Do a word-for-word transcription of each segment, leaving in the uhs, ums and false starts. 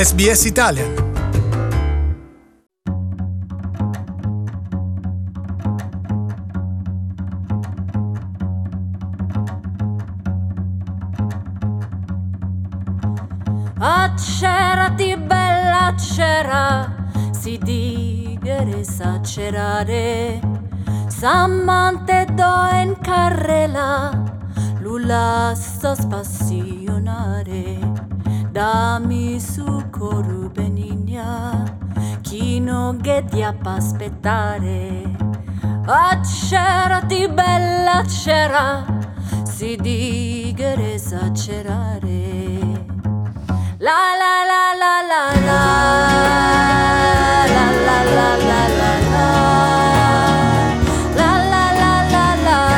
S B S Italian. Accerati bella accera, si digere s'accerare, s'amante do in carrela, lulla sto spassionare, dammi su coru benigna, chi non ghedia pa aspettare. Accerati bella accera, si digere s'accerare. La la la la la la la la la la la la la la la la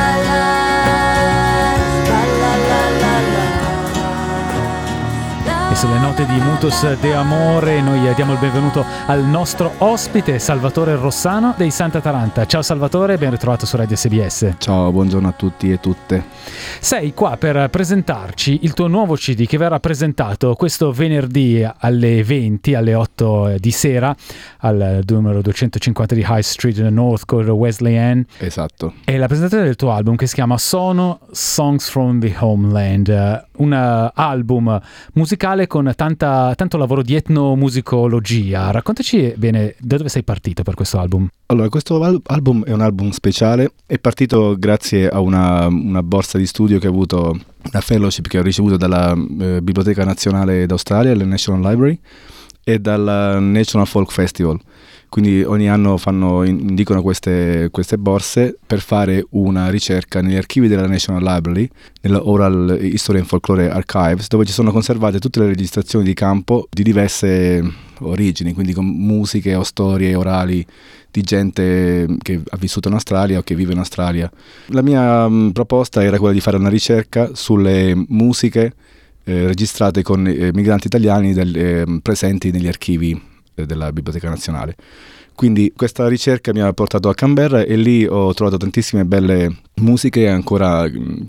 la. E sulle note di Mutus de Amore noi diamo il benvenuto al nostro ospite Salvatore Rossano dei Santa Taranta. Ciao Salvatore, ben ritrovato su Radio S B S. Ciao, buongiorno a tutti e tutte. Sei qua per presentarci il tuo nuovo C D che verrà presentato questo venerdì alle venti, alle otto di sera, al numero duecentocinquanta di High Street in North Court Wesleyan. Esatto. È la presentazione del tuo album che si chiama Sono Songs from the Homeland, un album musicale con tanta, tanto lavoro di etnomusicologia. Raccontaci bene da dove sei partito per questo album. Allora, questo al- album è un album speciale, è partito grazie a una, una borsa di studio che ho avuto, una fellowship che ho ricevuto dalla eh, Biblioteca Nazionale d'Australia, la National Library, e dal National Folk Festival. Quindi ogni anno fanno, indicano queste, queste borse per fare una ricerca negli archivi della National Library, nella Oral History and Folklore Archives, dove ci sono conservate tutte le registrazioni di campo di diverse origini, quindi con musiche o storie orali di gente che ha vissuto in Australia o che vive in Australia. La mia mh, proposta era quella di fare una ricerca sulle musiche eh, registrate con eh, migranti italiani del, eh, presenti negli archivi della Biblioteca Nazionale. Quindi questa ricerca mi ha portato a Canberra e lì ho trovato tantissime belle musiche ancora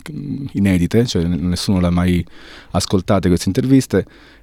inedite, cioè nessuno l'ha mai ascoltate queste interviste,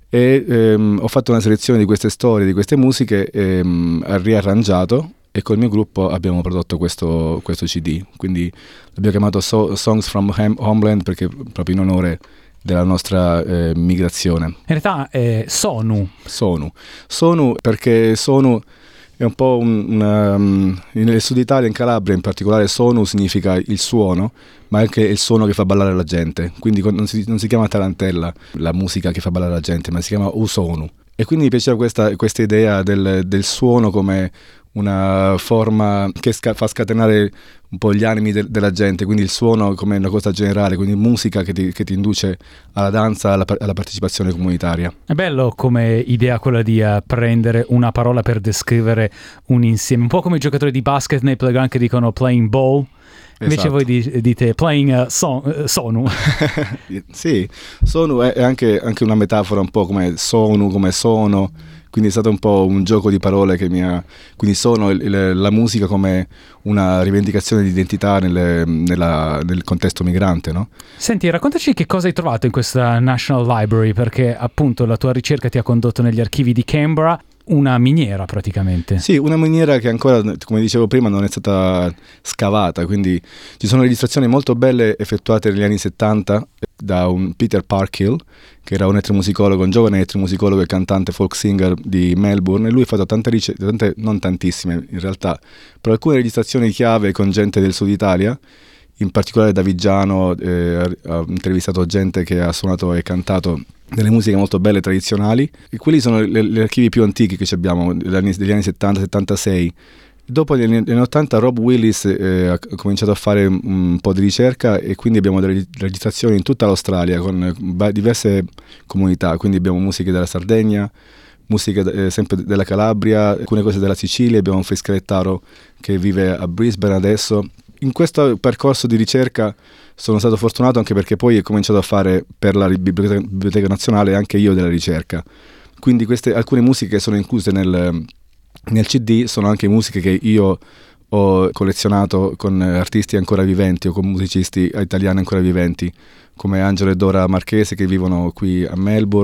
e ehm, ho fatto una selezione di queste storie, di queste musiche, ehm, riarrangiato, e col mio gruppo abbiamo prodotto questo, questo C D. Quindi l'abbiamo chiamato so- Songs from Ham- Homeland perché proprio in onore della nostra eh, migrazione. In realtà è Sonu. Sonu. Sonu perché Sonu è un po' un, una, um, nel sud Italia, in Calabria in particolare, Sonu significa il suono, ma anche il suono che fa ballare la gente. Quindi non si, non si chiama tarantella la musica che fa ballare la gente, ma si chiama usonu. E quindi mi piaceva questa, questa idea del, del suono come una forma che sca- fa scatenare un po' gli animi de- della gente, quindi il suono come una cosa generale, quindi musica che ti, che ti induce alla danza, alla, alla partecipazione comunitaria. È bello come idea quella di uh, prendere una parola per descrivere un insieme, un po' come i giocatori di basket nei playground che dicono playing ball. Invece Esatto. voi di- dite playing uh, son- uh, sonu. Sì, sonu è anche, anche una metafora un po' come sonu, come sono, quindi è stato un po' un gioco di parole che mi ha... Quindi sono il, il, la musica come una rivendicazione di identità nelle, nella, nel contesto migrante, no? Senti, raccontaci che cosa hai trovato in questa National Library, perché appunto la tua ricerca ti ha condotto negli archivi di Canberra. Una miniera praticamente. Sì, una miniera che ancora, come dicevo prima, non è stata scavata, quindi ci sono registrazioni molto belle effettuate negli anni settanta da un Peter Parkhill, che era un etnomusicologo, un giovane etnomusicologo e cantante folk singer di Melbourne, e lui ha fatto tante ricerche, tante, non tantissime in realtà, però alcune registrazioni chiave con gente del sud Italia, in particolare Davigiano, eh, ha intervistato gente che ha suonato e cantato delle musiche molto belle tradizionali, e quelli sono gli archivi più antichi che abbiamo degli anni, degli anni settanta settantasei. Dopo negli anni ottanta Rob Willis eh, ha cominciato a fare un, un po' di ricerca, e quindi abbiamo delle registrazioni in tutta l'Australia con eh, diverse comunità, quindi abbiamo musiche della Sardegna, musiche eh, sempre della Calabria, alcune cose della Sicilia, abbiamo un fiscalettaro che vive a Brisbane adesso. In questo percorso di ricerca sono stato fortunato anche perché poi ho cominciato a fare per la Biblioteca, Biblioteca Nazionale anche io della ricerca. Quindi queste, alcune musiche che sono incluse nel, nel C D sono anche musiche che io ho collezionato con artisti ancora viventi o con musicisti italiani ancora viventi, come Angelo e Dora Marchese, che vivono qui a Melbourne,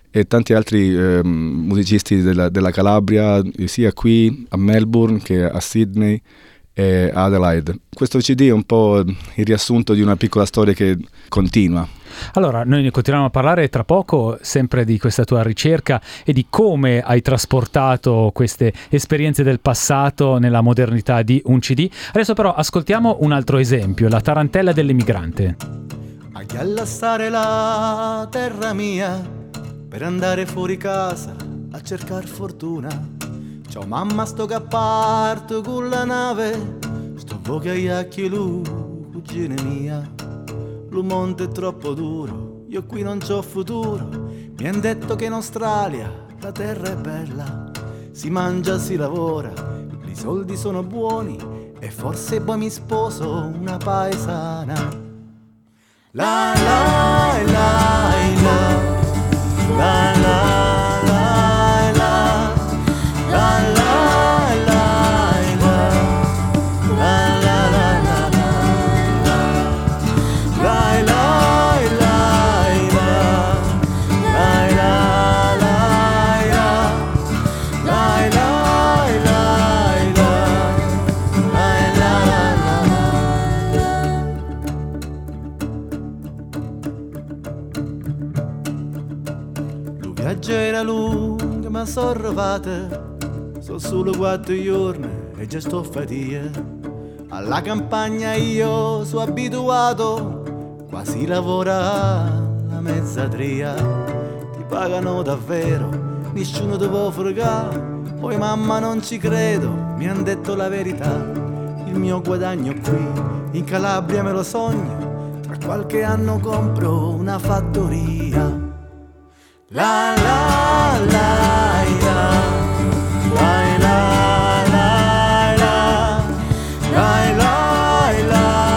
e tanti altri eh, musicisti della, della Calabria, sia qui a Melbourne che a Sydney e Adelaide. Questo C D è un po' il riassunto di una piccola storia che continua. Allora, noi ne continuiamo a parlare tra poco, sempre di questa tua ricerca e di come hai trasportato queste esperienze del passato nella modernità di un C D. Adesso però ascoltiamo un altro esempio, La tarantella dell'emigrante. A chi allastare la terra mia per andare fuori casa a cercar fortuna. Ciao mamma, sto che parto con la nave, sto voce agli occhi lui, cugine mia. Lo monte è troppo duro, io qui non c'ho futuro. Mi han detto che in Australia la terra è bella, si mangia, si lavora, i soldi sono buoni e forse poi mi sposo una paesana. La la la la la la la la la la. Era lunga ma sono arrivata, sono solo quattro giorni e già sto fatica. Alla campagna io sono abituato, quasi lavora la mezzadria. Ti pagano davvero, nessuno ti può fregare. Poi mamma non ci credo, mi han detto la verità. Il mio guadagno qui in Calabria me lo sogno, tra qualche anno compro una fattoria. La la la la la la la la la la la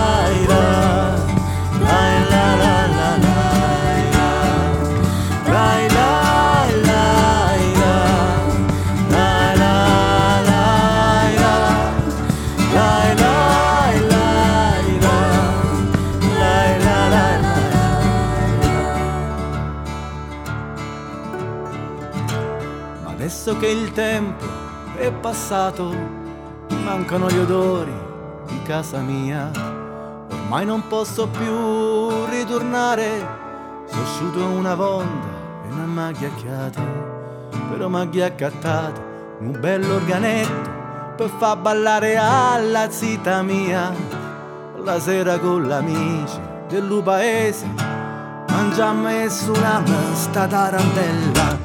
Adesso che il tempo è passato, mi mancano gli odori di casa mia. Ormai non posso più ritornare, sono asciuto una vonda e non m'ha chiacchiato. Però m'ha accattato un bell'organetto per far ballare alla zita mia. La sera con l'amici del paese mangiamo e suoniamo sta tarantella.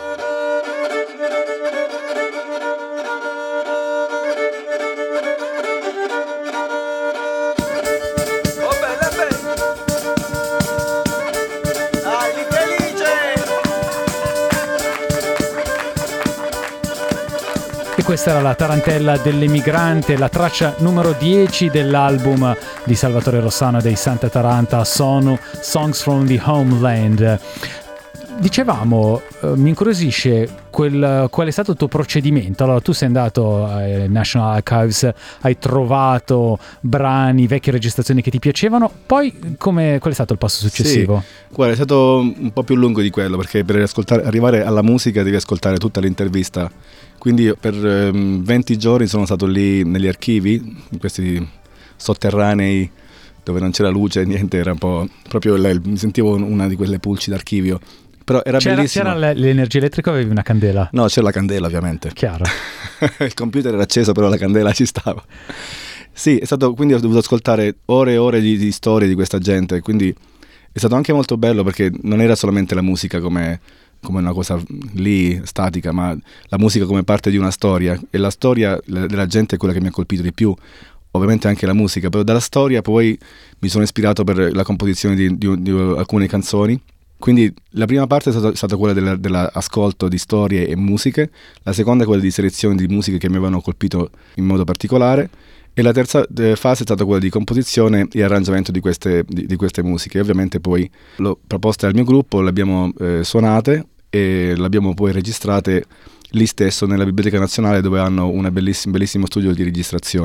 Questa era la tarantella dell'emigrante, la traccia numero dieci dell'album di Salvatore Rossano dei Santa Taranta, Sono Songs from the Homeland. Dicevamo, eh, mi incuriosisce quel, qual è stato il tuo procedimento. Allora, tu sei andato ai National Archives, hai trovato brani, vecchie registrazioni che ti piacevano, poi come, qual è stato il passo successivo? Sì, guarda, è stato un po' più lungo di quello, perché per ascoltare, arrivare alla musica devi ascoltare tutta l'intervista. Quindi per um, venti giorni sono stato lì negli archivi, in questi sotterranei dove non c'era luce, niente, era un po' proprio lei, mi sentivo una di quelle pulci d'archivio. Però era c'era, bellissimo. C'era l'energia elettrica o avevi una candela? No, c'era la candela ovviamente. Chiaro. Il computer era acceso, però la candela ci stava. Sì, è stato, quindi ho dovuto ascoltare ore e ore di, di storie di questa gente, quindi è stato anche molto bello perché non era solamente la musica come... come una cosa lì statica, ma la musica come parte di una storia, e la storia della gente è quella che mi ha colpito di più, ovviamente anche la musica, però dalla storia poi mi sono ispirato per la composizione di, di, di alcune canzoni. Quindi la prima parte è stata, è stata quella della, dell'ascolto di storie e musiche, la seconda è quella di selezione di musiche che mi avevano colpito in modo particolare, e la terza fase è stata quella di composizione e arrangiamento di queste, di, di queste musiche. Ovviamente poi l'ho proposta al mio gruppo, le abbiamo eh, suonate e le abbiamo poi registrate lì stesso nella Biblioteca Nazionale, dove hanno un bellissimo, bellissimo studio di registrazione.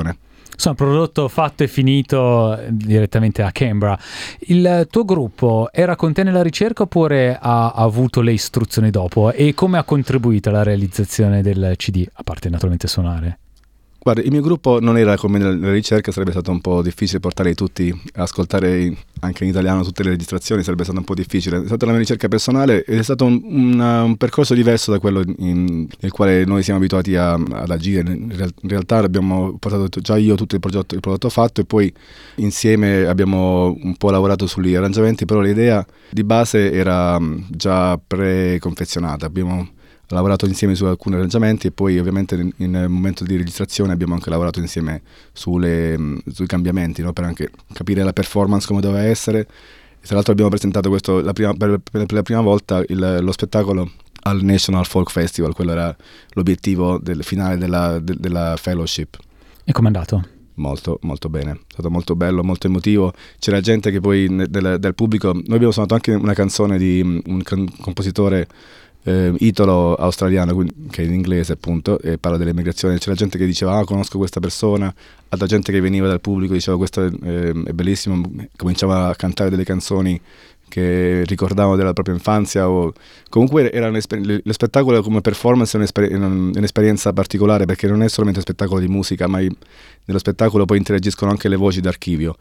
Insomma, prodotto fatto e finito direttamente a Canberra. Il tuo gruppo era con te nella ricerca oppure ha, ha avuto le istruzioni dopo? E come ha contribuito alla realizzazione del C D, a parte naturalmente suonare? Guarda, il mio gruppo non era come nella ricerca, sarebbe stato un po' difficile portare tutti a ascoltare in, anche in italiano tutte le registrazioni, sarebbe stato un po' difficile. È stata una mia ricerca personale ed è stato un, una, un percorso diverso da quello in, nel quale noi siamo abituati a, ad agire. In, real, in realtà abbiamo portato già io tutto il prodotto, il prodotto fatto e poi insieme abbiamo un po' lavorato sugli arrangiamenti, però l'idea di base era già preconfezionata. Abbiamo lavorato insieme su alcuni arrangiamenti e poi ovviamente in, in momento di registrazione abbiamo anche lavorato insieme sulle, sui cambiamenti, no? Per anche capire la performance come doveva essere. E tra l'altro abbiamo presentato questo la prima, per, per la prima volta il, lo spettacolo al National Folk Festival, quello era l'obiettivo del finale della, de, della fellowship. E com'è andato? Molto, molto bene, è stato molto bello, molto emotivo. C'era gente che poi del, del pubblico, noi abbiamo suonato anche una canzone di un compositore Eh, italo-australiano, che è in inglese appunto, e parla dell'emigrazione. C'era gente che diceva ah conosco questa persona, altra gente che veniva dal pubblico diceva questo è, eh, è bellissimo, cominciava a cantare delle canzoni che ricordavano della propria infanzia o comunque era lo spettacolo come performance è un'esper- un'esperienza particolare perché non è solamente un spettacolo di musica, ma nello spettacolo poi interagiscono anche le voci d'archivio.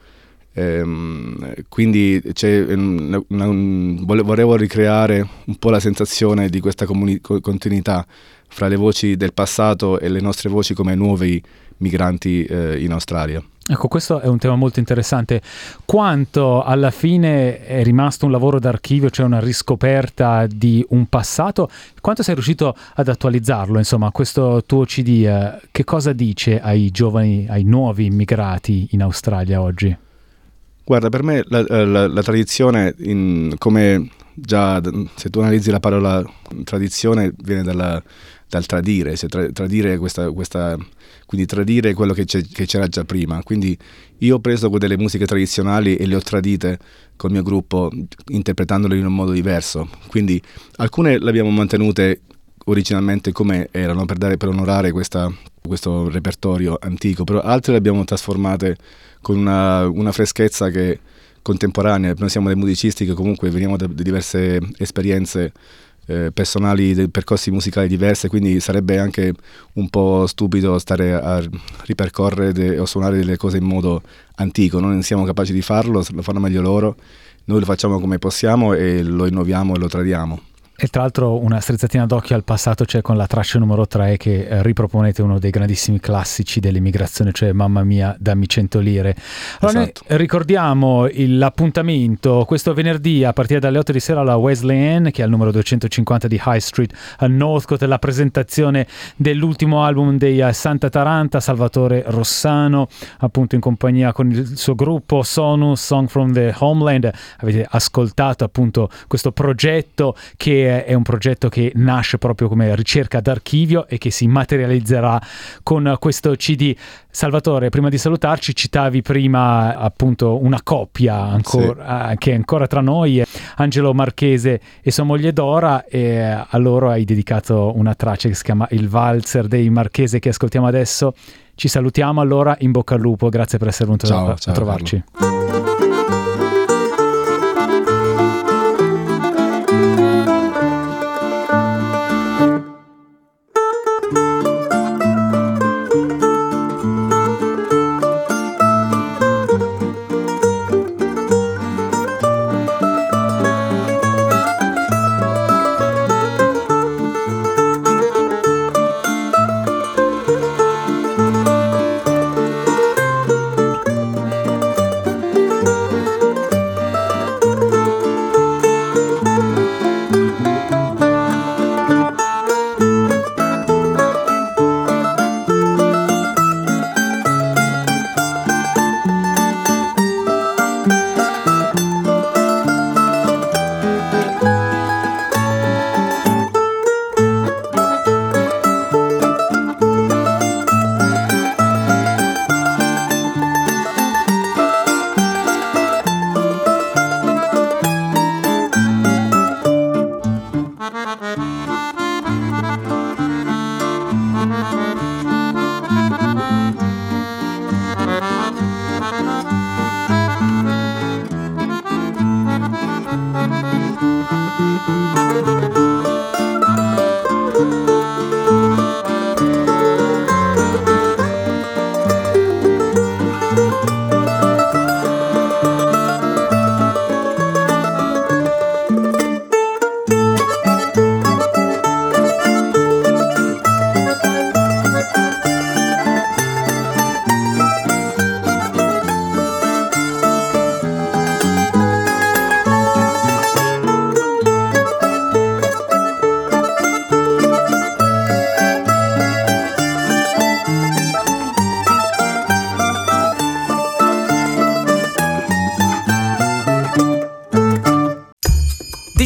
Ehm, quindi c'è una, una, un, volevo ricreare un po' la sensazione di questa comuni- continuità fra le voci del passato e le nostre voci come nuovi migranti eh, in Australia. Ecco, questo è un tema molto interessante. Quanto alla fine è rimasto un lavoro d'archivio, cioè una riscoperta di un passato, quanto sei riuscito ad attualizzarlo? Insomma, questo tuo C D, eh, che cosa dice ai giovani, ai nuovi immigrati in Australia oggi? Guarda, per me la, la, la tradizione, in, come già se tu analizzi la parola tradizione, viene dalla, dal tradire, cioè tra, tradire questa, questa, quindi tradire quello che, c'è, che c'era già prima. Quindi io ho preso delle musiche tradizionali e le ho tradite col mio gruppo, interpretandole in un modo diverso. Quindi alcune le abbiamo mantenute originalmente come erano per, dare, per onorare questa, questo repertorio antico, però altre le abbiamo trasformate con una, una freschezza che contemporanea. Noi siamo dei musicisti che comunque veniamo da diverse esperienze eh, personali, dei percorsi musicali diversi, quindi sarebbe anche un po' stupido stare a ripercorrere de, o suonare delle cose in modo antico. Noi non siamo capaci di farlo, lo fanno meglio loro, noi lo facciamo come possiamo e lo innoviamo e lo tradiamo. E tra l'altro una strizzatina d'occhio al passato c'è con la traccia numero tre che eh, riproponete uno dei grandissimi classici dell'immigrazione, cioè Mamma mia dammi cento lire. Allora esatto. Noi ricordiamo il, l'appuntamento questo venerdì a partire dalle otto di sera alla Wesleyan, che è al numero duecentocinquanta di High Street a Northcote, la presentazione dell'ultimo album dei uh, Santa Taranta, Salvatore Rossano appunto in compagnia con il suo gruppo Sonus, Song from the Homeland. Avete ascoltato appunto questo progetto che è un progetto che nasce proprio come ricerca d'archivio e che si materializzerà con questo C D. Salvatore, prima di salutarci citavi prima appunto una coppia ancora, sì. che è ancora tra noi, Angelo Marchese e sua moglie Dora, e a loro hai dedicato una traccia che si chiama Il Valzer dei Marchese che ascoltiamo adesso. Ci salutiamo allora, in bocca al lupo, grazie per essere venuto ciao, a, ciao, a trovarci. Carlo.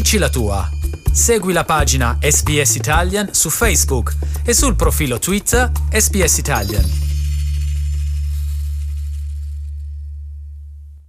Dici la tua. Segui la pagina S B S Italian su Facebook e sul profilo Twitter S B S Italian.